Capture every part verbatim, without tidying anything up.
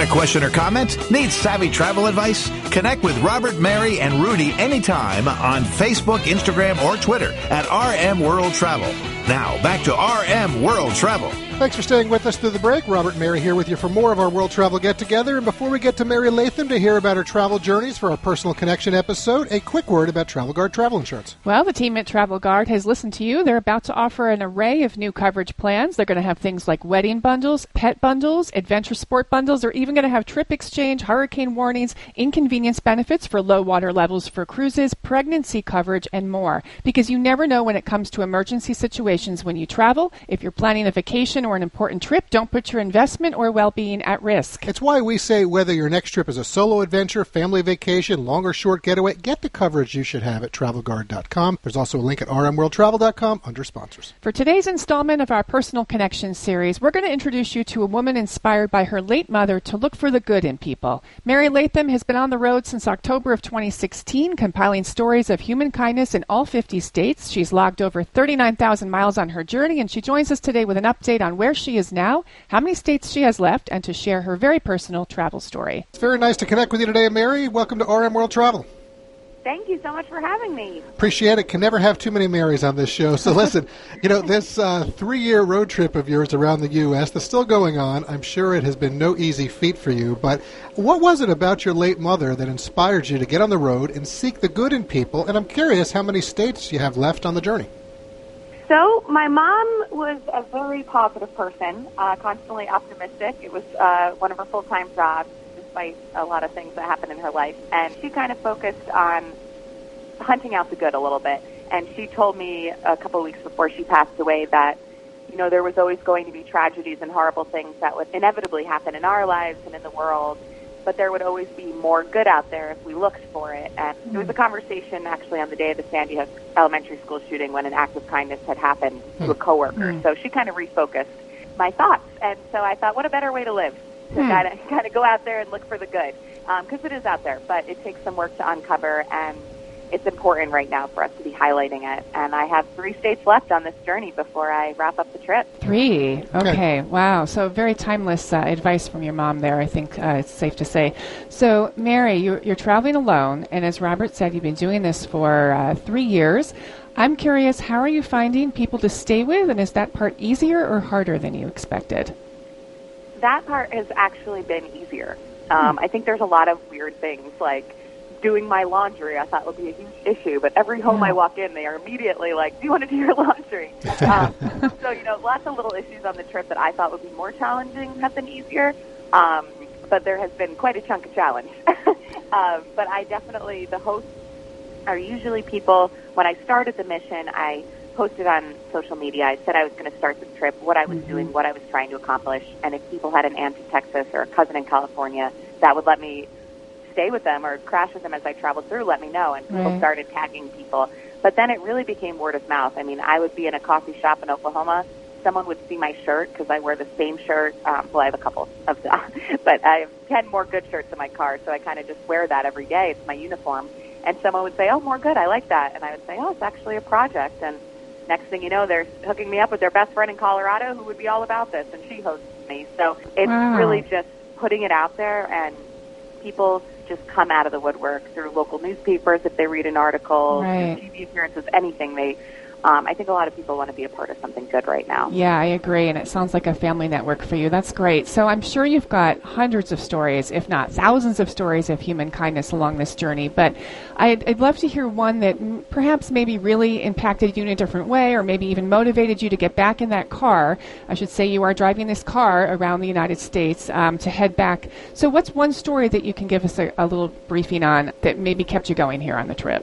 question or comment? Need savvy travel advice? Connect with Robert, Mary, and Rudy anytime on Facebook, Instagram, or Twitter at R M World Travel. Now, back to R M World Travel. Thanks for staying with us through the break. Robert and Mary here with you for more of our World Travel Get-Together. And before we get to Mary Latham to hear about her travel journeys for our Personal Connection episode, a quick word about Travel Guard travel insurance. Well, the team at Travel Guard has listened to you. They're about to offer an array of new coverage plans. They're going to have things like wedding bundles, pet bundles, adventure sport bundles. They're even going to have trip exchange, hurricane warnings, inconvenience benefits for low water levels for cruises, pregnancy coverage, and more. Because you never know when it comes to emergency situations when you travel. If you're planning a vacation or an important trip, don't put your investment or well-being at risk. It's why we say whether your next trip is a solo adventure, family vacation, long or short getaway, get the coverage you should have at travel guard dot com. There's also a link at r m world travel dot com under sponsors. For today's installment of our Personal Connection series, we're going to introduce you to a woman inspired by her late mother to look for the good in people. Mary Latham has been on the road since October of twenty sixteen, compiling stories of human kindness in all fifty states. She's logged over thirty-nine thousand miles on her journey, and she joins us today with an update on where she is now, how many states she has left, and to share her very personal travel story. It's very nice to connect with you today, Mary. Welcome to R M World Travel. Thank you so much for having me. Appreciate it. Can never have too many Marys on this show. So listen, you know, this uh, three-year road trip of yours around the U S that's still going on. I'm sure it has been no easy feat for you. But what was it about your late mother that inspired you to get on the road and seek the good in people? And I'm curious how many states you have left on the journey. So my mom was a very positive person, uh, constantly optimistic. It was uh, one of her full-time jobs, despite a lot of things that happened in her life. And she kind of focused on hunting out the good a little bit. And she told me a couple of weeks before she passed away that, you know, there was always going to be tragedies and horrible things that would inevitably happen in our lives and in the world. But there would always be more good out there if we looked for it. And mm-hmm. there was a conversation actually on the day of the Sandy Hook Elementary School shooting when an act of kindness had happened mm-hmm. to a coworker. Mm-hmm. So she kind of refocused my thoughts. And so I thought, what a better way to live, to mm-hmm. kind of kind of go out there and look for the good. Because um, it is out there, but it takes some work to uncover, and it's important right now for us to be highlighting it. And I have three states left on this journey before I wrap up the trip. Three. Okay. Okay. Wow. So very timeless uh, advice from your mom there, I think uh, it's safe to say. So, Mary, you're, you're traveling alone, and as Robert said, you've been doing this for uh, three years. I'm curious, how are you finding people to stay with, and is that part easier or harder than you expected? That part has actually been easier. Um, hmm. I think there's a lot of weird things, like doing my laundry I thought would be a huge issue, but every home yeah. I walk in, they are immediately like, do you want to do your laundry? um, so, you know, lots of little issues on the trip that I thought would be more challenging have been easier, um, but there has been quite a chunk of challenge. um, but I definitely, the hosts are usually people, when I started the mission, I posted on social media, I said I was going to start this trip, what I was mm-hmm. doing, what I was trying to accomplish, and if people had an aunt in Texas or a cousin in California that would let me stay with them or crash with them as I traveled through, let me know. And people right. started tagging people. But then it really became word of mouth. I mean, I would be in a coffee shop in Oklahoma. Someone would see my shirt because I wear the same shirt. Um, well, I have a couple of them, but I have ten more good shirts in my car, so I kind of just wear that every day. It's my uniform. And someone would say, oh, more good, I like that. And I would say, oh, it's actually a project. And next thing you know, they're hooking me up with their best friend in Colorado who would be all about this, and she hosts me. So it's wow. really just putting it out there, and people just come out of the woodwork through local newspapers if they read an article, right. T V appearances, anything. They, um, I think a lot of people want to be a part of something good right now. Yeah, I agree, and it sounds like a family network for you. That's great. So I'm sure you've got hundreds of stories, if not thousands of stories of human kindness along this journey, but I'd, I'd love to hear one that m- perhaps maybe really impacted you in a different way, or maybe even motivated you to get back in that car. I should say you are driving this car around the United States um, to head back. So what's one story that you can give us a, a little briefing on that maybe kept you going here on the trip?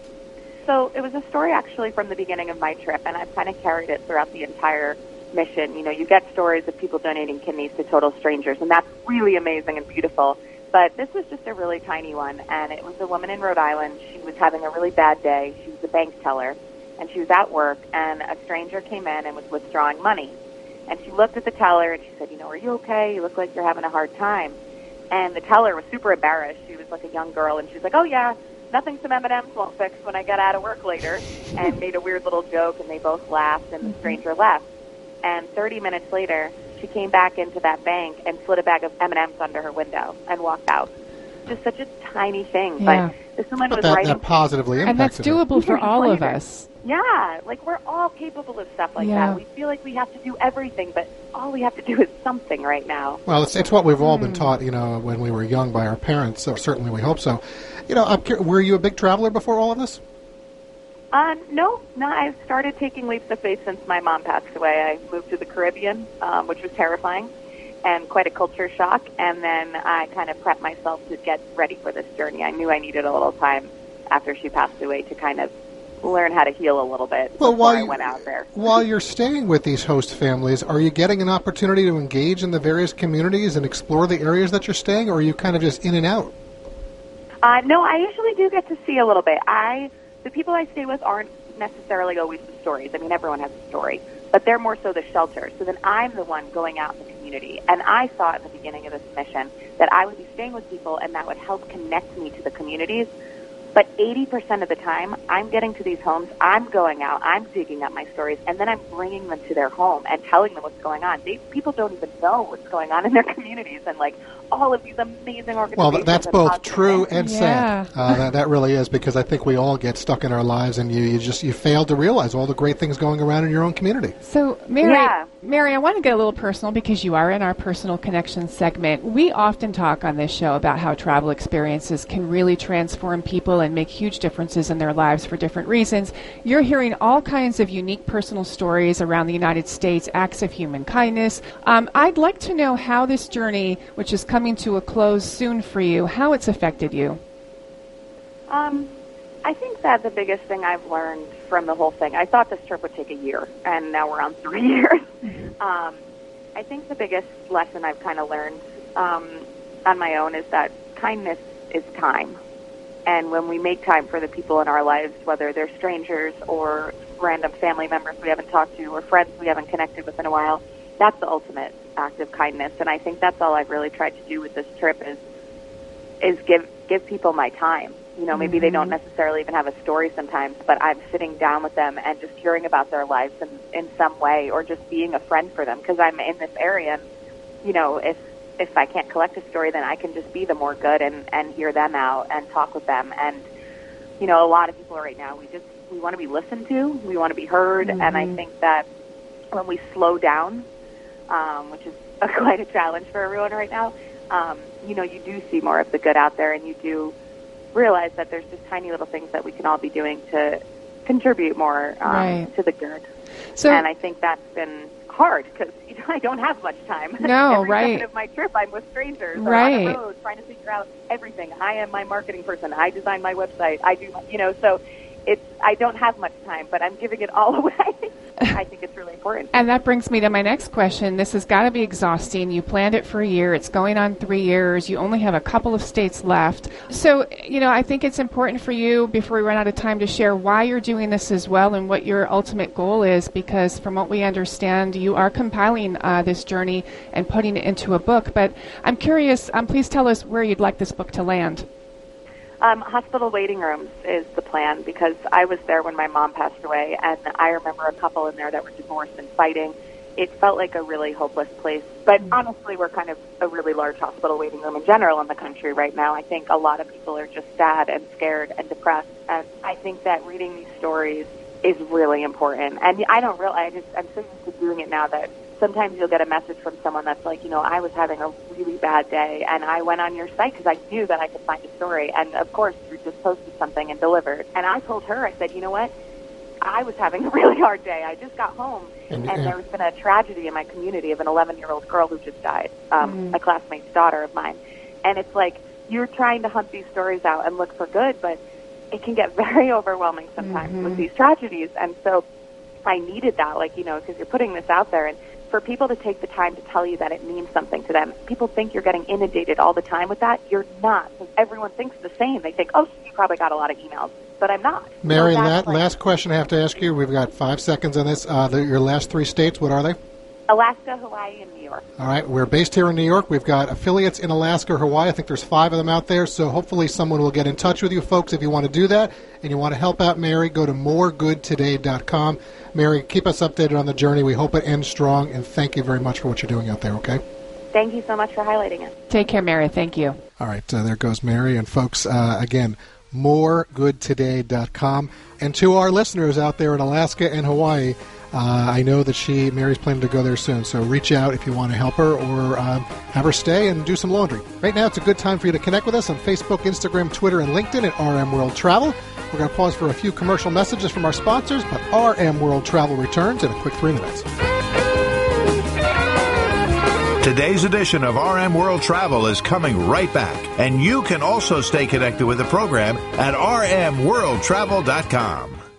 So it was a story actually from the beginning of my trip, and I've kind of carried it throughout the entire mission. You know, you get stories of people donating kidneys to total strangers, and that's really amazing and beautiful. But this was just a really tiny one, and it was a woman in Rhode Island. She was having a really bad day. She was a bank teller, and she was at work, and a stranger came in and was withdrawing money. And she looked at the teller, and she said, you know, are you okay? You look like you're having a hard time. And the teller was super embarrassed. She was like a young girl, and she was like, oh, yeah, nothing some M and M's won't fix when I get out of work later, and made a weird little joke, and they both laughed, and the stranger left. And thirty minutes later, she came back into that bank and slid a bag of M and M's under her window and walked out. Just such a tiny thing, Yeah. but this woman But was that, writing. that positively And impacts that's doable for all of us. Yeah, like we're all capable of stuff like Yeah. that. We feel like we have to do everything, but all we have to do is something right now. Well, it's, it's what we've all Hmm. been taught, you know, when we were young by our parents, so certainly we hope so. You know, I'm cur- were you a big traveler before all of this? Uh, no, no, I've started taking leaps of faith since my mom passed away. I moved to the Caribbean, um, which was terrifying and quite a culture shock, and then I kind of prepped myself to get ready for this journey. I knew I needed a little time after she passed away to kind of learn how to heal a little bit Well, before while I you- went out there. While you're staying with these host families, are you getting an opportunity to engage in the various communities and explore the areas that you're staying, or are you kind of just in and out? Uh, no, I usually do get to see a little bit. I the people I stay with aren't necessarily always the stories. I mean, everyone has a story, but they're more so the shelter. So then I'm the one going out in the community. And I thought at the beginning of this mission that I would be staying with people and that would help connect me to the communities. But eighty percent of the time, I'm getting to these homes, I'm going out, I'm digging up my stories, and then I'm bringing them to their home and telling them what's going on. They, people don't even know what's going on in their communities and, like, all of these amazing organizations. Well, th- that's and both positive true things. and Yeah. sad. Uh, that, that really is, because I think we all get stuck in our lives, and you, you just you fail to realize all the great things going around in your own community. So, Mary, Yeah. Mary, I want to get a little personal because you are in our personal connection segment. We often talk on this show about how travel experiences can really transform people and make huge differences in their lives for different reasons. You're hearing all kinds of unique personal stories around the United States, acts of human kindness. Um, I'd like to know how this journey, which is coming to a close soon for you, how it's affected you. Um, I think that the biggest thing I've learned from the whole thing, I thought this trip would take a year, and now we're on three years. um, I think the biggest lesson I've kind of learned um, on my own is that kindness is time. And when we make time for the people in our lives, whether they're strangers or random family members we haven't talked to or friends we haven't connected with in a while, that's the ultimate act of kindness. And I think that's all I've really tried to do with this trip is is give give people my time. You know, maybe they don't necessarily even have a story sometimes, but I'm sitting down with them and just hearing about their lives in, in some way, or just being a friend for them because I'm in this area. And, you know, if if I can't collect a story, then I can just be the more good and, and hear them out and talk with them. And, you know, a lot of people right now, we just, we want to be listened to. We want to be heard. Mm-hmm. And I think that when we slow down, um, which is a, quite a challenge for everyone right now, um, you know, you do see more of the good out there, and you do realize that there's just tiny little things that we can all be doing to contribute more um, Right. to the good. So, And I think that's been hard because you know, I don't have much time. No, Every right. second of my trip, I'm with strangers or on Right. the road trying to figure out everything. I am my marketing person. I design my website. I do, you know, so it's I don't have much time, but I'm giving it all away. I think it's really important. and that brings me to my next question. This has got to be exhausting. You planned it for a year. It's going on three years. You only have a couple of states left. So, you know, I think it's important for you, before we run out of time, to share why you're doing this as well and what your ultimate goal is, because from what we understand, you are compiling uh, this journey and putting it into a book. But I'm curious, um, please tell us where you'd like this book to land. Um, hospital waiting rooms is the plan because I was there when my mom passed away, and I remember a couple in there that were divorced and fighting. It felt like a really hopeless place. But honestly, we're kind of a really large hospital waiting room in general in the country right now. I think a lot of people are just sad and scared and depressed. And I think that reading these stories is really important. And I don't realize, I just, I'm so used to doing it now that sometimes you'll get a message from someone that's like, you know, I was having a really bad day, and I went on your site because I knew that I could find a story. And, of course, you just posted something and delivered. And I told her, I said, you know what? I was having a really hard day. I just got home, And- and and- there's been a tragedy in my community of an eleven-year-old girl who just died, um, a classmate's daughter of mine. And it's like you're trying to hunt these stories out and look for good, but it can get very overwhelming sometimes with these tragedies. And so I needed that, like, you know, because you're putting this out there. And for people to take the time to tell you that it means something to them, people think you're getting inundated all the time with that. You're not. Because everyone thinks the same. They think, oh, you probably got a lot of emails. But I'm not. Mary, So la- that's like- last question I have to ask you. We've got five seconds on this. Uh, the, your last three states, what are they? Alaska, Hawaii, and New York. All right, we're based here in New York. We've got affiliates in Alaska, Hawaii. I think there's five of them out there, so hopefully someone will get in touch with you folks if you want to do that. And you want to help out Mary, go to more good today dot com. Mary, keep us updated on the journey. We hope it ends strong, and thank you very much for what you're doing out there, okay? Thank you so much for highlighting it. Take care, Mary. Thank you. All right, uh, there goes Mary. And folks, uh, again, more good today dot com. And to our listeners out there in Alaska and Hawaii, Uh, I know that she, Mary's planning to go there soon, so reach out if you want to help her or um, have her stay and do some laundry. Right now, it's a good time for you to connect with us on Facebook, Instagram, Twitter, and LinkedIn at R M World Travel. We're going to pause for a few commercial messages from our sponsors, but R M World Travel returns in a quick three minutes. Today's edition of R M World Travel is coming right back, and you can also stay connected with the program at R M world travel dot com.